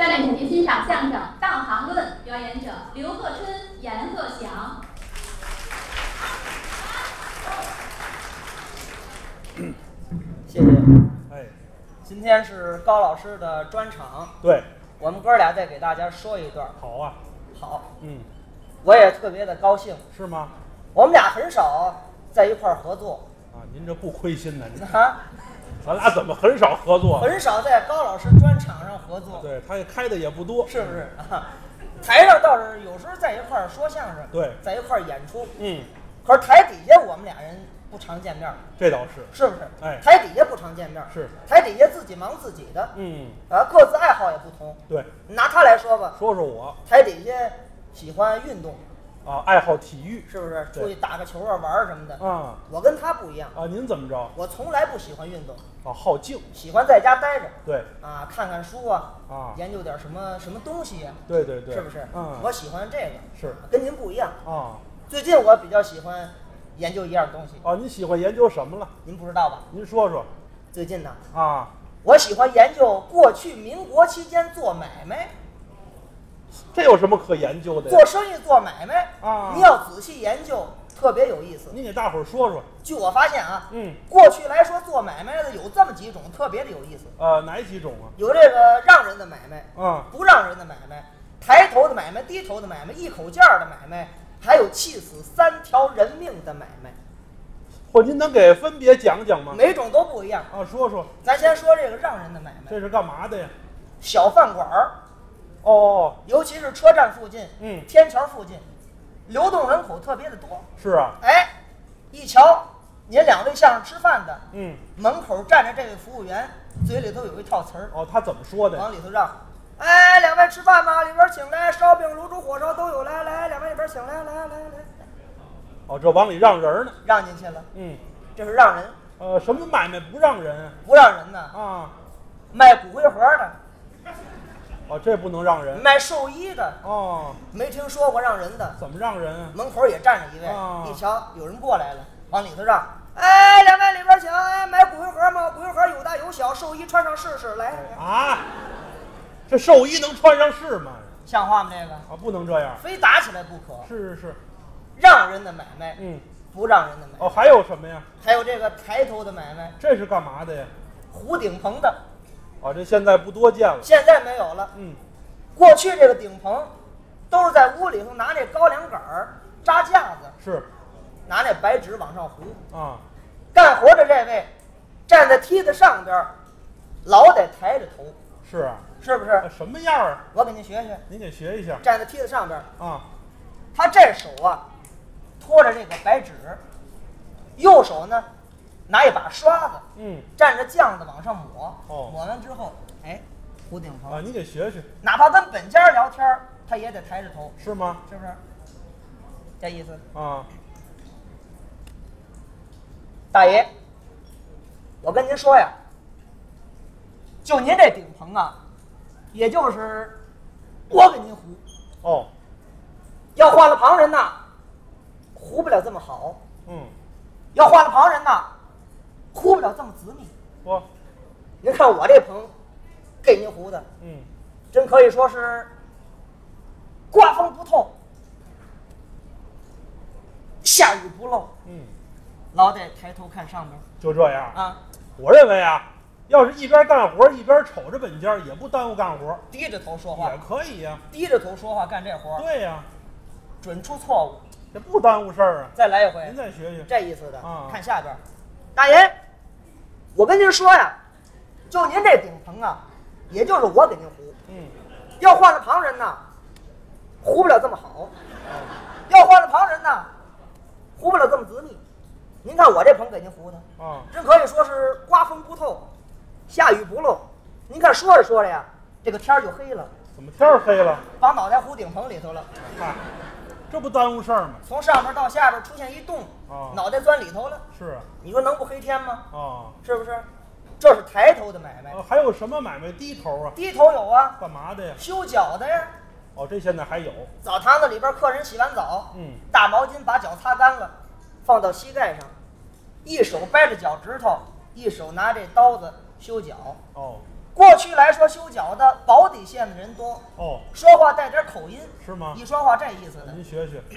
下面请您欣赏相声《当行论》，表演者刘鹤春、阎鹤祥。 谢谢。 哎， 今天是高老师的专场， 对， 我们哥俩再给大家说一段。 好啊， 好， 我也特别的高兴。 是吗？ 我们俩很少在一块儿合作啊，您这不亏心呢？ 啊， 咱俩怎么很少合作？ 很少在高老师专场上合作。 对，他也开的也不多， 是不是啊？台上倒是有时候在一块儿说相声， 对， 在一块儿演出， 可是台底下我们俩人不常见面， 这倒是， 是不是？ 哎， 台底下不常见面， 是台底下自己忙自己的，各自爱好也不同。 对， 拿他来说吧， 说说我台底下喜欢运动， 啊，爱好体育， 是不是？出去打个球啊，玩什么的啊。 我跟他不一样啊，您怎么着？ 我从来不喜欢运动， 好静， 喜欢在家待着。 对， 啊，看看书啊，研究点什么东西呀。 对对对， 是不是？我喜欢这个， 是跟您不一样啊。 最近我比较喜欢研究一样东西。 哦，你喜欢研究什么了？ 您不知道吧？ 您说说。 最近呢， 我喜欢研究过去民国期间做买卖。 这有什么可研究的呀？ 做生意做买卖啊， 你要仔细研究，特别有意思。 您给大伙儿说说。 据我发现啊， 过去来说做买卖的有这么几种，特别的有意思。 哪几种啊？ 有这个让人的买卖，不让人的买卖，抬头的买卖，低头的买卖，一口价的买卖，还有气死3条人命的买卖。 您能给分别讲讲吗？ 每种都不一样啊，说说。 咱先说这个让人的买卖， 这是干嘛的呀？ 小饭馆儿。尤其是车站附近，天桥附近，流动人口特别的多。 是啊。 哎，一瞧，您2位像是吃饭的，门口站着这位服务员，嘴里头有一套词儿。 他怎么说的？ 往里头让，哎，2位吃饭吗？里边请来，烧饼、卤煮、火烧都有，来，2位里边请来，来。 这往里让人呢？ 让进去了。这是让人。 什么买卖不让人啊？ 不让人呢？卖骨灰盒的。 这不能让人。 卖寿衣的。没听说过让人的。 怎么让人啊？ 门口也站着一位，一瞧有人过来了，往里头让，哎，2位里边请，买骨灰盒吗？骨灰盒有大有小，寿衣穿上试试，来。 这寿衣能穿上是吗？ 像话吗？这个不能这样， 非打起来不可。 是。 让人的买卖，不让人的买卖。 还有什么呀？ 还有这个抬头的买卖。 这是干嘛的呀？ 糊顶棚的。 这现在不多见了。 现在没有了。过去这个顶棚都是在屋里头拿这高粱杆扎架子， 是拿那白纸往上糊。干活的这位站在梯子上边，老得抬着头。 是啊。 是不是？ 什么样啊？ 我给您学学。 您给学一下。 站在梯子上边他这手托着这个白纸，右手呢拿一把刷子，蘸着酱子往上抹，抹完之后，糊顶棚。 你给学学。 哪怕跟本家聊天，他也得抬着头。 是吗？ 是不是？这意思。大爷，我跟您说呀，就您这顶棚也就是我给您糊。要换了旁人糊不了这么好。要换了旁人糊不了这么紫密。您看我这棚给您糊的，真可以说是刮风不透，下雨不漏。老得抬头看上边。 就这样我认为要是一边干活一边瞅着本家，也不耽误干活。 低着头说话也可以呀。 低着头说话干这活。 对呀。 准出错误， 这不耽误事儿啊！ 再来一回， 您再学学这意思的。看下边，大爷，我跟您说呀，就您这顶棚也就是我给您糊。要换了旁人糊不了这么好。要换了旁人糊不了这么紫密。您看我这棚给您糊的真可以说是刮风不透，下雨不漏。您看说着说着呀，这个天就黑了。 怎么天黑了？ 把脑袋糊顶棚里头了。 这不耽误事儿吗？ 从上边到下边出现一洞，脑袋钻里头了。 是你说能不黑天吗？ 是不是？这是抬头的买卖。 还有什么买卖低头啊？ 低头有干嘛的呀？ 修脚的呀。 这现在还有。 澡堂子里边客人洗完澡，大毛巾把脚擦干了，放到膝盖上，一手掰着脚趾头，一手拿这刀子修脚。 过去来说修脚的保底县的人多， 哦， 说话带点口音， 是吗？ 一说话这意思的。 您学学。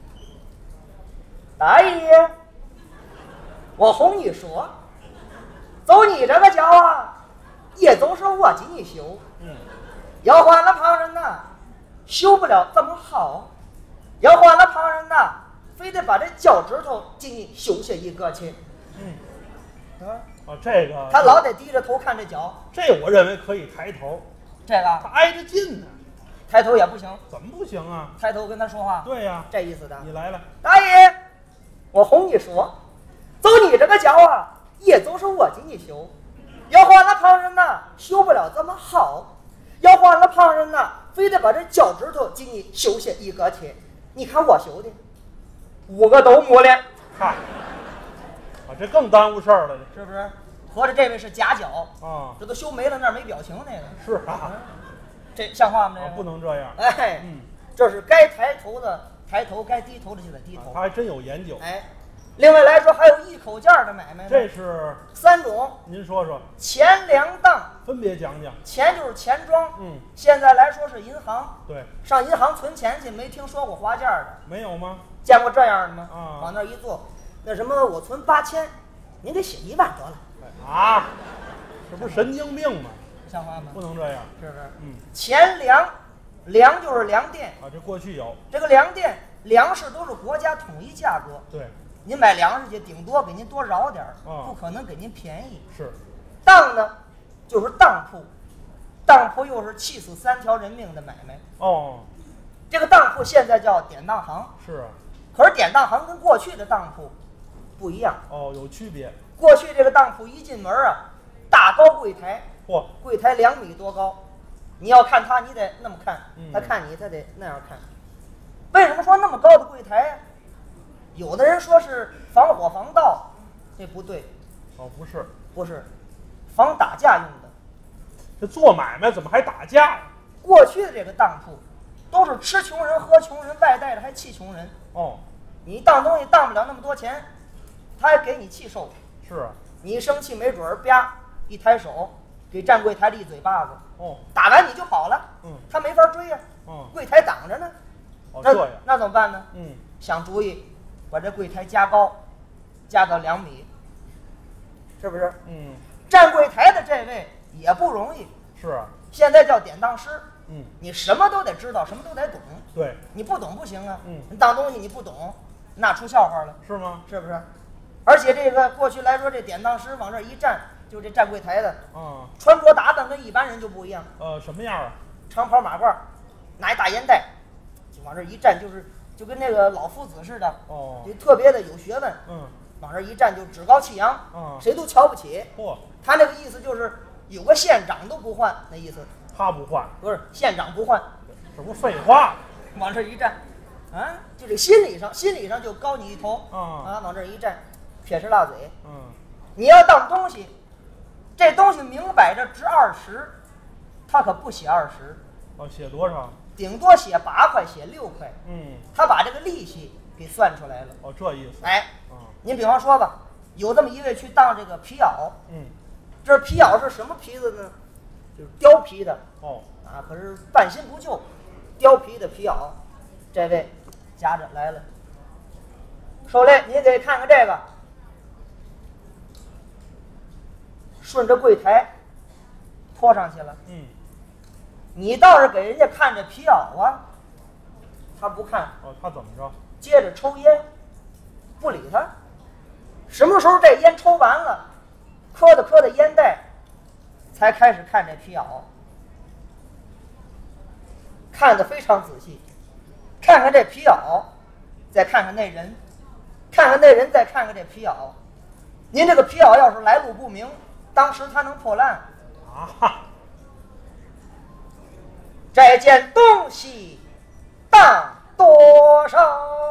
大爷，我哄你说，走你这个脚啊，也都是我给你修。要换了旁人呐，修不了这么好；要换了旁人呐，非得把这脚趾头给你修下一个去。 这个他老得低着头看这脚。 这我认为可以抬头。 这个他挨着近呢， 抬头也不行。 怎么不行啊？ 抬头跟他说话。 对呀， 这意思的。 你来了， 大爷，我哄你说，走你这个脚啊，也都是我给你修。要换了旁人呐，修不了这么好；要换了旁人呐，非得把这脚趾头给你修下一个去。你看我修的，5个都没了。 嗨，这更耽误事儿了， 是不是？合着这位是假脚啊？ 这都修没了，那儿没表情那个。 是啊， 这像话吗？这个不能这样。 哎，这是该抬头的抬头，该低头的就得低头。 他还真有研究。 哎，另外来说还有一口价的买卖， 这是 3种。 您说说， 钱粮当分别讲讲。 钱就是钱庄，现在来说是银行。 对， 上银行存钱去，没听说过花价的。 没有吗？ 见过这样的吗？ 啊， 往那一坐，那什么，我存8000，您给写1万得了。 啊，这不是神经病吗？ 像话吗？ 不能这样， 是不是？钱粮，粮就是粮店啊，这过去有。这个粮店，粮食都是国家统一价格。 对， 您买粮食去，顶多给您多饶点不可能给您便宜。 是。 当呢，就是当铺，当铺又是气死3条人命的买卖。 哦， 这个当铺现在叫典当行。 是啊。 可是典当行跟过去的当铺不一样。 哦，有区别。 过去这个当铺一进门啊，大高柜台，柜台2米多高，你要看他，你得那么看；他看你，他得那样看。为什么说那么高的柜台呀？有的人说是防火防盗，这不对。 哦，不是， 不是，防打架用的。 这做买卖怎么还打架？ 过去的这个当铺，都是吃穷人喝穷人，外带着还气穷人。 哦， 你当东西当不了那么多钱，他还给你气受。 是啊， 你一生气没准儿啪一抬手给站柜台的一嘴巴子。 哦， 打完你就跑了。他没法追呀。柜台挡着呢。 这样那怎么办呢？想主意，把这柜台加高，加到2米，是不是？站柜台的这位也不容易。 是啊， 现在叫典当师。你什么都得知道，什么都得懂。 对， 你不懂不行啊。你当东西你不懂，那出笑话了。 是吗？ 是不是？而且这个过去来说，这典当师往这一站，就这站柜台的，穿着打扮跟一般人就不一样。 什么样啊？ 长袍马褂，拿一大烟袋，就往这一站，就跟那个老夫子似的。就特别的有学问。往这一站就趾高气扬。谁都瞧不起。他那个意思就是有个县长都不换，那意思。 他不换， 不是县长不换， 这不废话。 往这一站，就这心理上就高你一头。往这一站。撇着大嘴，你要当东西，这东西明摆着值20，他可不写20。 写多少？ 顶多写8块，写6块。他把这个利息给算出来了。 这意思。 您比方说吧，有这么一位去当这个皮袄。这皮袄是什么皮子呢？就是貂皮的。可是半新不旧，貂皮的皮袄。这位夹着来了，受累，您给看看这个。顺着柜台拖上去了。你倒是给人家看这皮袄啊，他不看。 他怎么着？ 接着抽烟，不理他。什么时候这烟抽完了，磕的烟袋，才开始看这皮袄，看得非常仔细。看看这皮袄，再看看那人，看看那人，再看看这皮袄。您这个皮袄要是来路不明，当时他能破烂。这件东西当多少？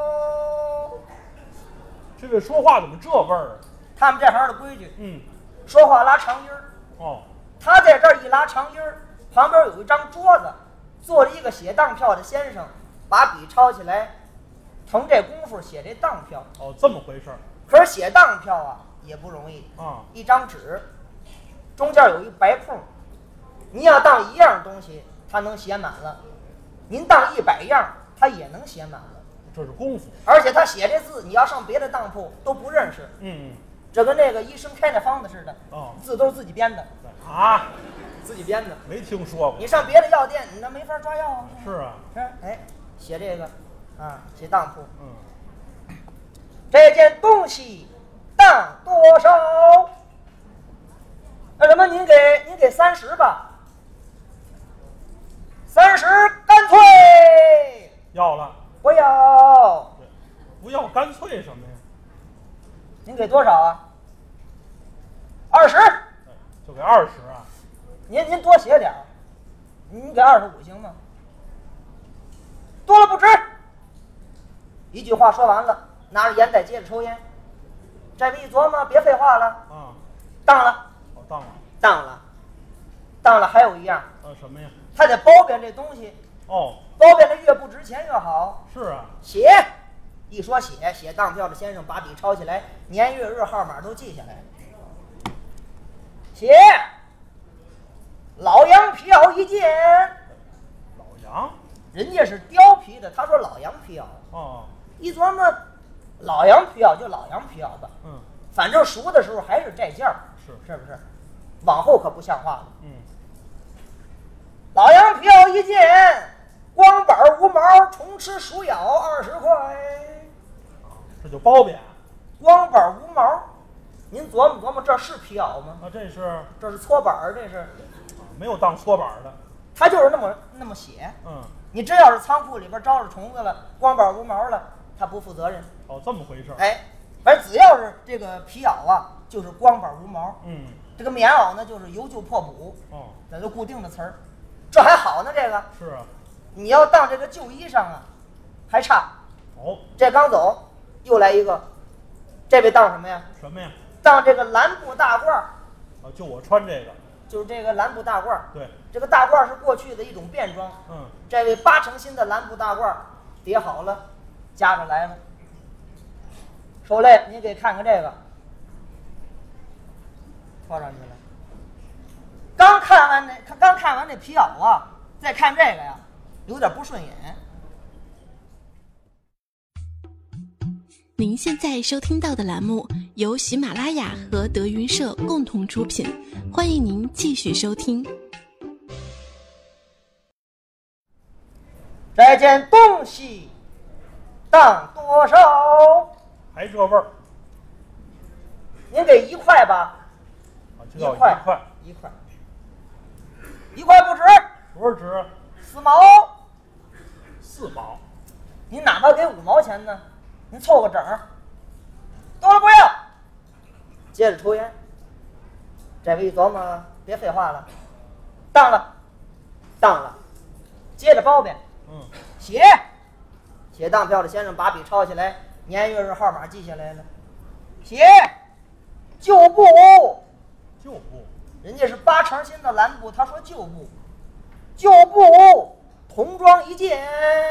这位说话怎么这味儿啊？ 他们这行的规矩。说话拉长音儿。他在这儿一拉长音儿，旁边有一张桌子，坐着一个写当票的先生，把笔抄起来，腾这功夫写这当票。 这么回事儿。 可是写当票啊也不容易。一张纸中间有一白空， 您要当1样东西，它能写满了；您当100样，它也能写满了。 这是功夫。 而且他写这字，你要上别的当铺都不认识。这跟那个医生开那方子似的。字都是自己编的。 啊， 自己编的， 没听说过。 你上别的药店，你那没法抓药啊。 是啊。 哎，写这个，啊，写当铺。这件东西当多少？那什么，您给30吧。30干脆。 要了。 不要。 不要干脆什么呀？ 您给多少啊？20。 就给20啊？ 您多写点儿，您给25行吗？多了不值。一句话说完了，拿着烟袋接着抽烟。这么一琢磨，别废话了。当了。 当了。 当了，还有一样。 什么呀？ 他得包贬这东西。包贬的越不值钱越好。 是啊。 写，一说写当票的先生把笔抄起来，年月日号码都记下来。写老羊皮袄1件。 老羊？ 人家是貂皮的，他说老羊皮袄。一琢磨，老羊皮袄就老羊皮袄吧。反正熟的时候还是这件儿。是不是？往后可不像话了。老羊皮袄1件，光板无毛，虫吃鼠咬20块。 这就包贬。 光板无毛，您琢磨琢磨，这是皮袄吗？这是搓板，这是。 没有当搓板的。 他就是那么写。你真要是仓库里边招着虫子了，光板无毛了，他不负责任。 这么回事。 反正只要是这个皮袄啊，就是光板无毛。这个棉袄呢，就是由旧破补。这都固定的词儿，这还好呢。这个是啊。 你要当这个旧衣裳啊，还差。这刚走，又来一个，这位当什么呀？ 什么呀？ 当这个蓝布大褂。 就我穿这个。 就是这个蓝布大褂。 对。 这个大褂是过去的一种便装。这位8成新的蓝布大褂叠好了，夹着来了。受累，您给看看这个，套上去了。刚看完那皮袄啊，再看这个呀，有点不顺眼。 您现在收听到的栏目由喜马拉雅和德云社共同出品，欢迎您继续收听。 这件东西当多少？ 还这味儿。 您给1块吧。 就要1块。 1块不值。 多少值 ？4毛。 4毛。 您哪怕给5毛钱呢？您凑个整儿。多了不要。接着抽烟。这位一琢磨，别废话了。当了。接着包贬。写当票的先生把笔抄起来，年月日号码记下来了。写旧布。人家是8成新的蓝布，他说旧布童装1件。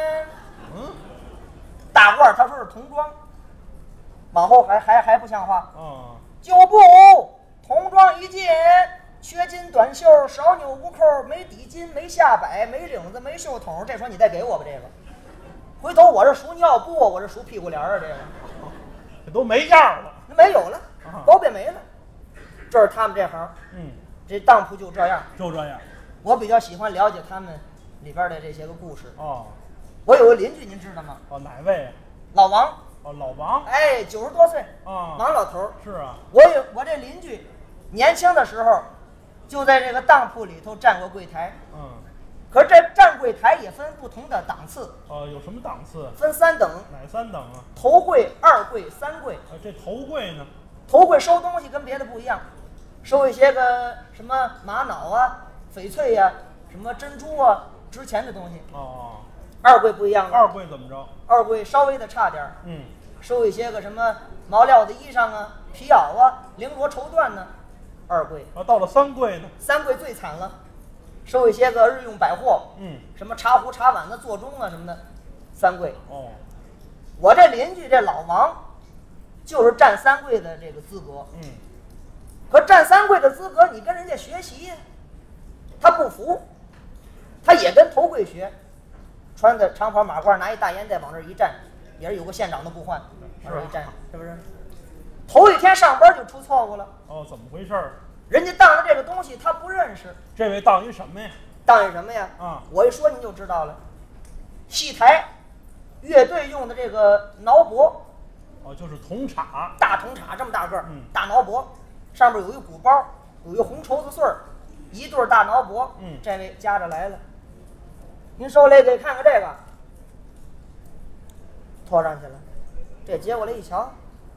大褂他说是童装，往后还不像话。旧布童装1件，缺襟短袖，少纽无扣，没底襟，没下摆，没领子，没袖筒。这时候你再给我吧，这个。回头我这数尿布，我这数屁股帘儿，这个。 这都没样了。 没有了，包贬没了。这是他们这行。这当铺就这样。我比较喜欢了解他们里边的这些个故事。我有个邻居，您知道吗？ 哪位？ 老王。 老王。 90多岁。王老头。 是啊。 我这邻居年轻的时候就在这个当铺里头站过柜台。可是这站柜台也分不同的档次。 有什么档次？ 分3等。 哪3等啊？ 头柜、2柜、3柜。 这头柜呢？ 头柜收东西跟别的不一样，收一些个什么玛瑙啊、翡翠呀、什么珍珠啊，值钱的东西。2柜不一样了。 2柜怎么着 ？2柜稍微的差点。收一些个什么毛料的衣裳啊、皮袄啊、绫罗绸缎呢。2柜。 到了3柜呢 ？3柜最惨了，收一些个日用百货。什么茶壶、茶碗的、座钟啊什么的。3柜。我这邻居这老王，就是占3柜的这个资格。可占3柜的资格，你跟人家学习呀， 他不服，他也跟头跪学，穿的长袍马褂，拿一大烟袋往这一站，也是有个县长都不换，往这一站，是不是？头一天上班就出错误了。 哦，怎么回事？ 人家当的这个东西他不认识。这位当一什么呀？ 当一什么呀？啊，我一说您就知道了。戏台乐队用的这个挠钹。 哦，就是铜叉， 大铜叉这么大个儿，大挠钹，上面有一鼓包，有一红绸子穗儿，一对大挠钹。这位夹着来了，您受累给看看这个，拖上去了。这接过来一瞧，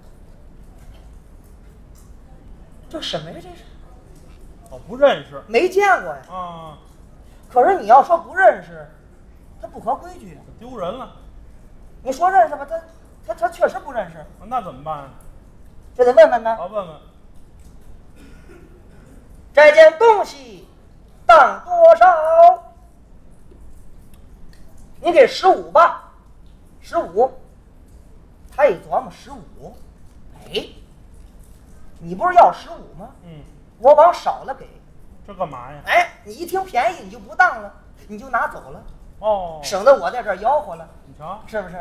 这什么呀？这是？ 哦，不认识， 没见过呀。 啊， 可是你要说不认识，他不合规矩啊， 丢人了。 你说认识吧，他确实不认识。 那怎么办？ 这得问问呢。 问问。 这件东西当多少？你给15吧，15。他一琢磨15，哎，你不是要15吗？我往少了给。 这干嘛呀？ 哎，你一听便宜你就不当了，你就拿走了。 哦， 省得我在这儿吆喝了。 你瞧， 是不是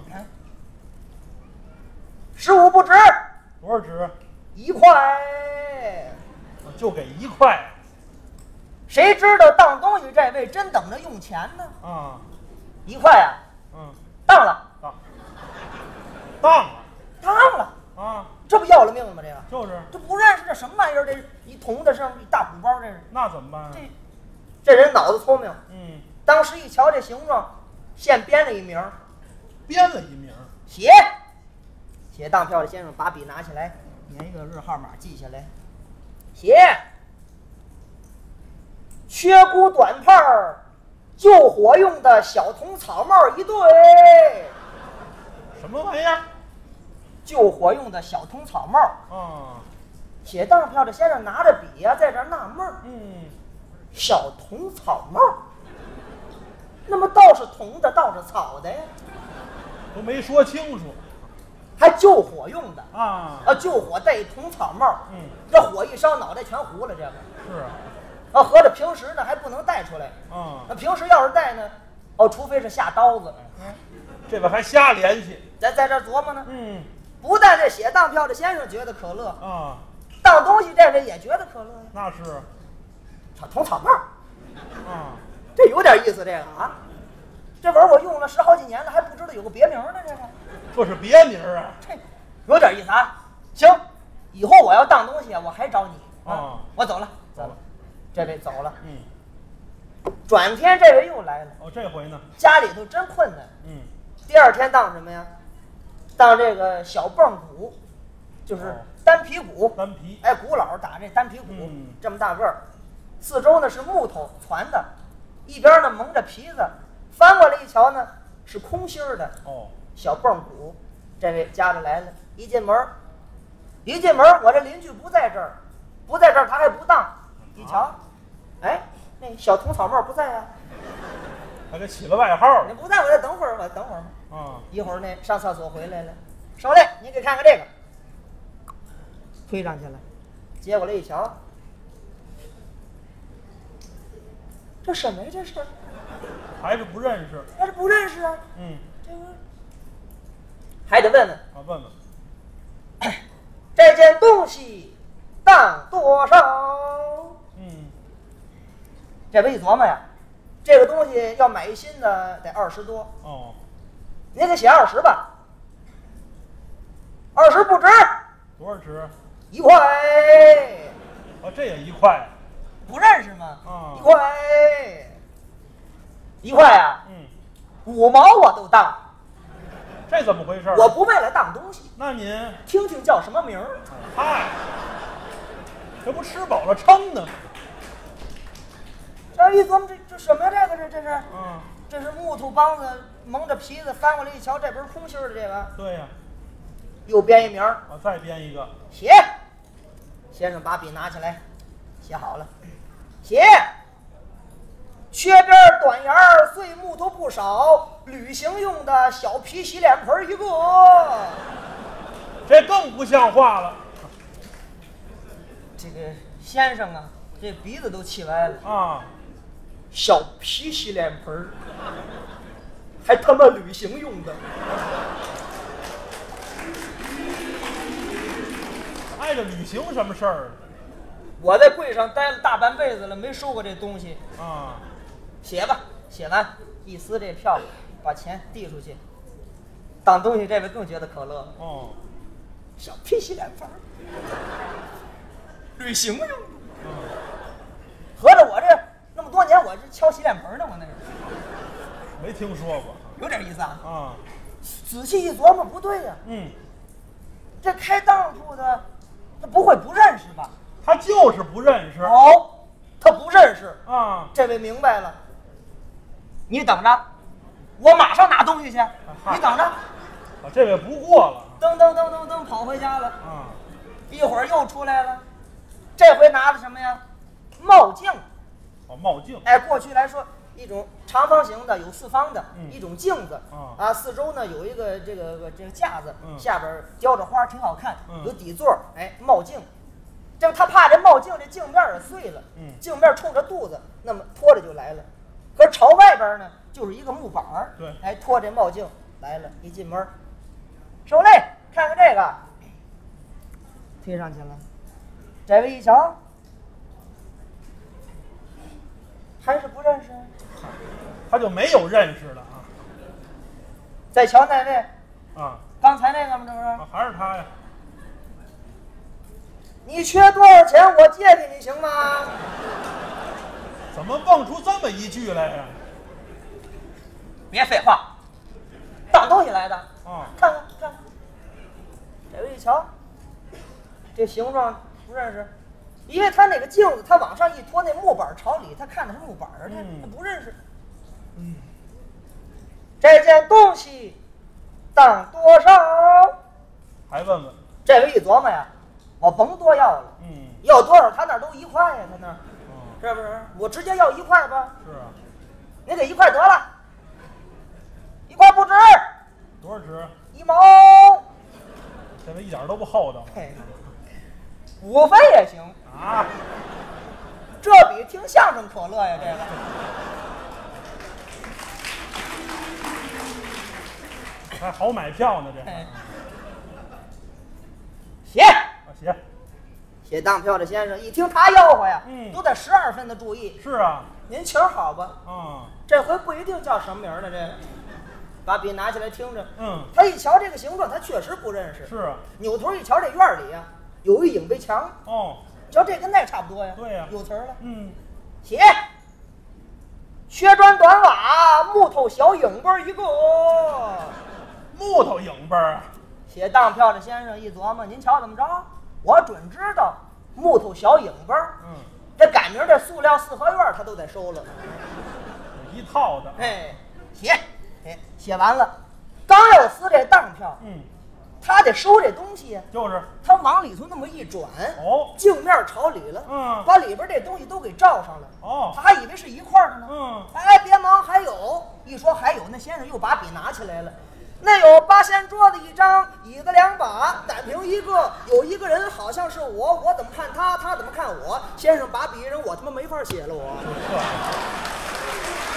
？15不值。 多少值 ？1块。 就给1块。 谁知道当东西这位真等着用钱呢？ 啊 ，1块啊。当了。当了啊！ 这不要了命了吗？这个就是， 这不认识这什么玩意儿？这一铜的上面一大鼓包，这是。 那怎么办？ 这人脑子聪明。当时一瞧这形状，现编了一名。写当票的先生把笔拿起来，粘一个日号码记下来。写缺骨短炮救火用的小铜草帽一对。 什么玩意儿？ 救火用的小铜草帽。写当票的先生拿着笔呀，在这儿纳闷儿。小铜草帽，那么倒是铜的，倒是草的呀， 都没说清楚。 还救火用的啊！ 救火戴一铜草帽。这火一烧，脑袋全糊了。这个是啊，合着平时呢还不能带出来。那平时要是带呢，除非是下刀子。 这边还瞎联系， 在这琢磨呢。不但这写当票的先生觉得可乐啊， 当东西这位也觉得可乐呀。 那是， 小铜草帽这有点意思。这个啊，这玩意儿我用了10好几年了，还不知道有个别名呢。 这是别名啊， 这有点意思啊。行，以后我要当东西我还找你啊。我走了。这位走了。转天这位又来了。 这回呢？ 家里头真困难。第二天当什么呀？当这个小泵鼓，就是单皮鼓。 单皮。 鼓佬打这单皮鼓，这么大个儿，四周呢是木头攒的，一边呢蒙着皮子，翻过来一瞧呢是空心儿的。小泵鼓，这位夹着来了。一进门我这邻居不在这儿，他还不当。一瞧，那小铜草帽不在啊， 还给起了外号。 你不在，我再等会儿吧。一会儿那上厕所回来了，手里你给看看这个，推上去了，接过来一瞧，这什么呀？这是还是不认识？ 啊。这个还得问问。 问问。 这件东西当多少？这位一琢磨呀，这个东西要买一新的得20多。您给写20吧。20不值。 多少值 ？1块。 这也1块。 不认识吗？1块。1块啊？5毛我都当。 这怎么回事？ 我不为了当东西。 那您听听叫什么名儿？ 这不吃饱了撑的。 这一琢磨，这什么呀？这是？这是木头帮子蒙着皮子，翻过来一瞧，这不是空心的这个？ 对呀。 又编一名。 再编一个。 写。先生把笔拿起来，写好了。写。缺边短沿碎木头不少，旅行用的小皮洗脸盆一个。 这更不像话了。 这个先生啊，这鼻子都气歪了小皮洗脸盆还他妈旅行用的。 挨着旅行什么事儿我在柜上待了大半辈子了，没收过这东西。 啊？ 写吧，写完一撕这票，把钱递出去。当东西这位更觉得可乐了。 哦， 小皮洗脸盆旅行用的。合着我这那么多年，我这敲洗脸盆呢，我那是没听说过。 有点意思啊。 啊， 仔细一琢磨，不对呀、 嗯， 这开当铺的，他不会不认识吧？ 他就是不认识。 哦，他不认识。 啊， 这位明白了，你等着，我马上拿东西去。你等着。 这位不过了。 噔噔噔噔噔跑回家了。 啊， 一会儿又出来了，这回拿的什么呀？帽镜。 哦，帽镜。 哎，过去来说，一种长方形的，有四方的，一种镜子。四周呢有一个这个架子，下边雕着花，挺好看，有底座。哎，帽镜。这他怕这帽镜这镜面也碎了，镜面冲着肚子，那么拖着就来了。可是朝外边呢，就是一个木板儿。 对， 哎，拖这帽镜来了，一进门，受累，看看这个，贴上去了。这位一瞧，还是不认识。 他就没有认识的啊。 再瞧那位， 啊， 刚才那个吗？这不是？ 还是他呀？ 你缺多少钱？我借给你行吗？ 怎么蹦出这么一句来呀？ 别废话，当东西来的。看看看看，这位一瞧，这形状不认识，因为他那个镜子，他往上一拖，那木板朝里，他看的是木板儿，他不认识。这件东西当多少？ 还问问。 这位一琢磨呀，我甭多要了。要多少他那儿都1块呀，他那儿。是不是？我直接要1块吧。 是啊。 你给1块得了，1块不值。 多少值 ？1毛。 这个一点都不厚道。 5分也行啊。 这比听相声可乐呀，这个。 还好买票呢，这。 写当票的先生一听他吆喝呀，都得12分的注意。 是啊。 您请好吧。这回不一定叫什么名呢，这个。把笔拿起来听着。他一瞧这个形状，他确实不认识。 是啊。 扭头一瞧，这院里呀有一影壁墙。瞧这跟那差不多呀。 对呀。 有词儿了。写缺砖短瓦，木头小影壁一个。 木头影壁啊。 写当票的先生一琢磨，您瞧怎么着？我准知道木头小影壁。这赶明这塑料四合院他都得收了。 一套的。 写完了，刚要撕这当票，他得收这东西呀。 就是他往里头那么一转，镜面朝里了，把里边这东西都给罩上了。他还以为是一块的呢。哎，别忙，还有。一说还有，那先生又把笔拿起来了。那有8仙桌子1张，椅子2把，胆瓶1个，有一个人好像是我，我怎么看他，他怎么看我。先生把笔一扔，我他妈没法写了我。